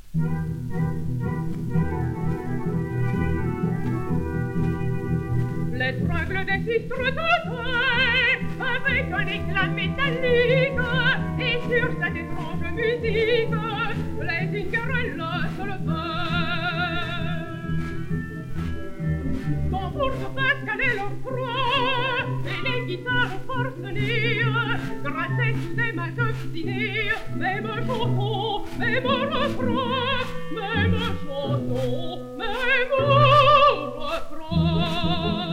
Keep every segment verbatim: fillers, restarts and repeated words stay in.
L'étrangle des sistres tatoués avec un éclat métallique et sur cette étrange musique les Zingarella se levèrent. Tambours se fassent caler leur froid et les guitares forcenées grassaient sous des mains obstinées. Même chanson, même refrain, même chanson, même refrain.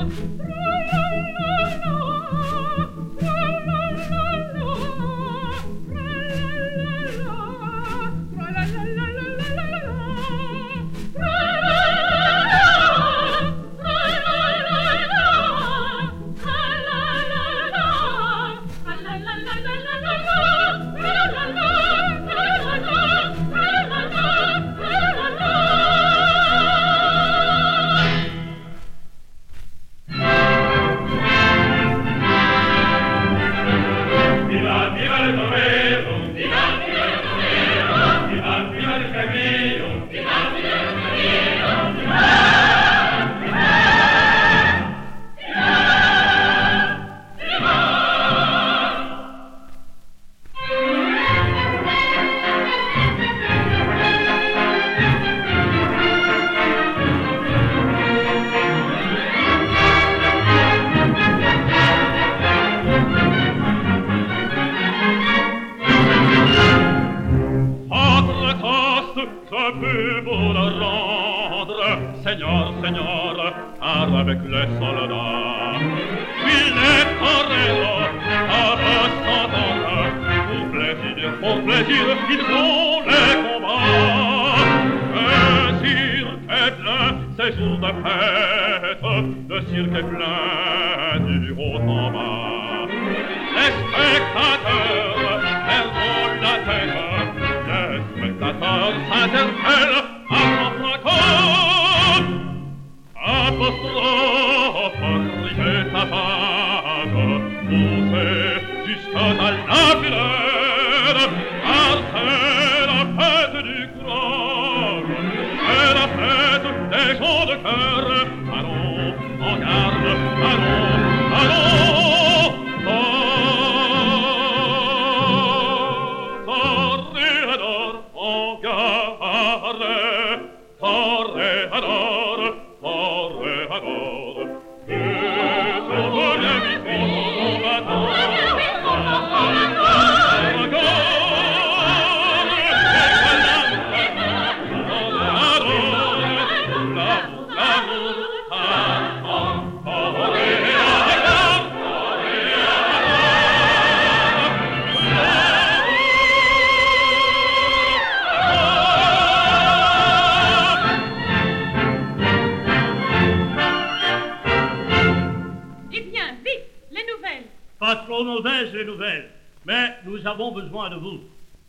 Seigneur, Seigneur, car avec les soldats, il est torero, car s'entendre, pour plaisir, pour plaisir, ils font les combats. Le cirque est plein, ces jours de fête, le cirque est plein du haut en bas. Les spectateurs perdent la tête, les spectateurs s'interpellent à contre-corps. Apostrophe, crier sa page, pousser jusqu'à la fureur, car c'est la fête du courage, c'est la fête des gens de cœur. Allons, en garde, allons, allons, toréador, en garde, toréador. Pas trop mauvaises les nouvelles, mais nous avons besoin de vous.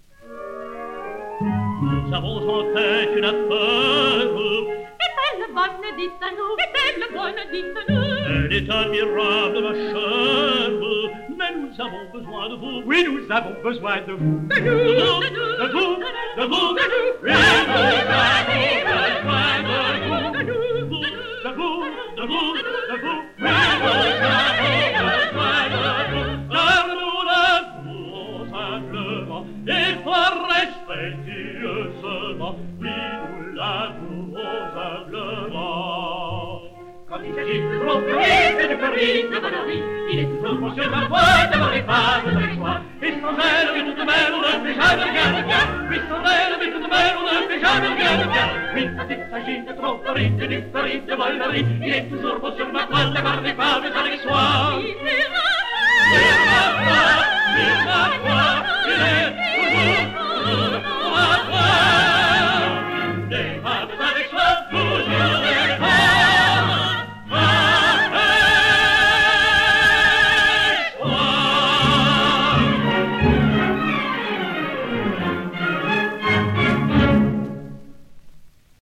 Nous avons en tête une affaire. Est-elle bonne, dites-nous? Est-elle bonne, dites-nous? Elle est admirable, ma chère, mais nous avons besoin de vous. Oui, nous avons besoin de vous. De nous, de nous, de vous, de vous, de nous. Oui, nous avons besoin de vous. De nous, de vous, de vous, de vous. Oui, nous avons besoin de vous. Donne-nous l'amour simplement et fort respectueusement. Oui, nous l'avouons humblement. Quand il s'agit de tromperie et de conneries, de conneries, il est toujours mon sur ma foi d'avoir les femmes avec soi. Et sans elle, mais tout de même, on ne fait jamais rien de bien. Oui, sans elle, mais tout de même, on ne fait jamais rien de bien. Oui, quand il s'agit de tromperie, de duperie, de volerie, il est toujours bon sur ma toile d'avoir des femmes avec soi. Il est